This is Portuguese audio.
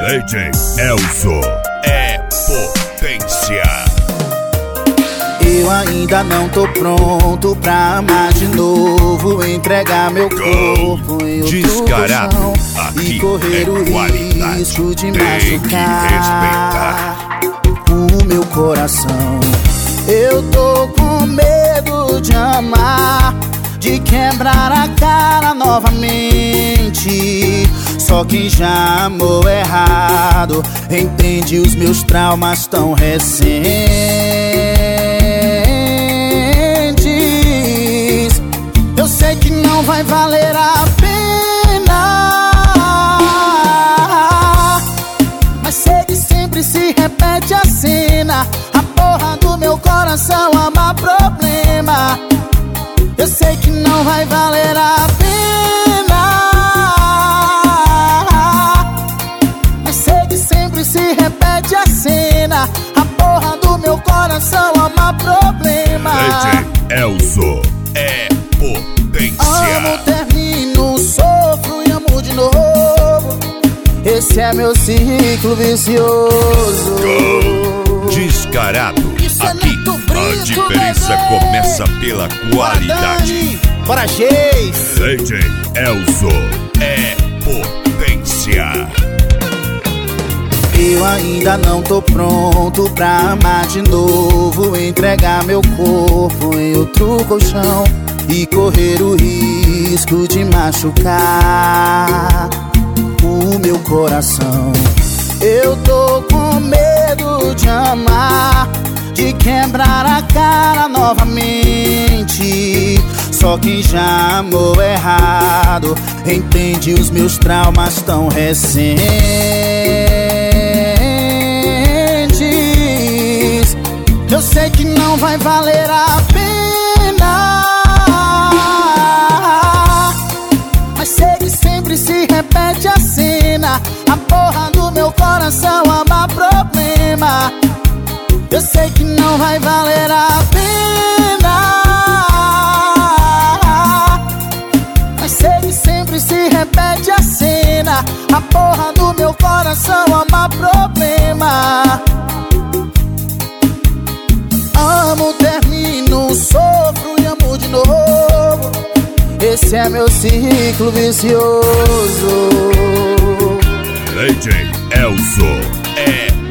DJ Elzo é potência. Eu ainda não tô pronto pra amar de novo, entregar meu corpo em outro Descarado, colchão aqui e correr o qualidade. risco de Tem machucar o meu coração. Eu tô com medo de amar, de quebrar a cara novamente. Só quem já amou errado entende os meus traumas tão recentes. Eu sei que não vai valer a pena, mas sei que sempre se repete a cena. A porra do meu coração ama problema. Eu sei que não vai valer a pena, mas sei que sempre se repete a cena. A porra do meu coração ama problema. DJ Elzo é potência. Amo, termino, sofro e amo de novo. Esse é meu ciclo vicioso. Descarado, aqui a diferença começa pela qualidade. Bora, Geis. DJ Elzo é potência. Eu ainda não tô pronto pra amar de novo, entregar meu corpo em outro colchão e correr o risco de machucar o meu coração. Eu tô com medo de amar, de quebrar a cara novamente. Só quem já amou errado entende os meus traumas tão recentes. Eu sei que não vai valer a pena, mas sei que sempre se repete a cena. A porra do meu coração ama problema. Eu sei que não vai valer a pena, mas sei que sempre se repete a cena. A porra do meu coração ama problema. Amo, termino, sofro e amo de novo. Esse é meu ciclo vicioso. DJ Elzo é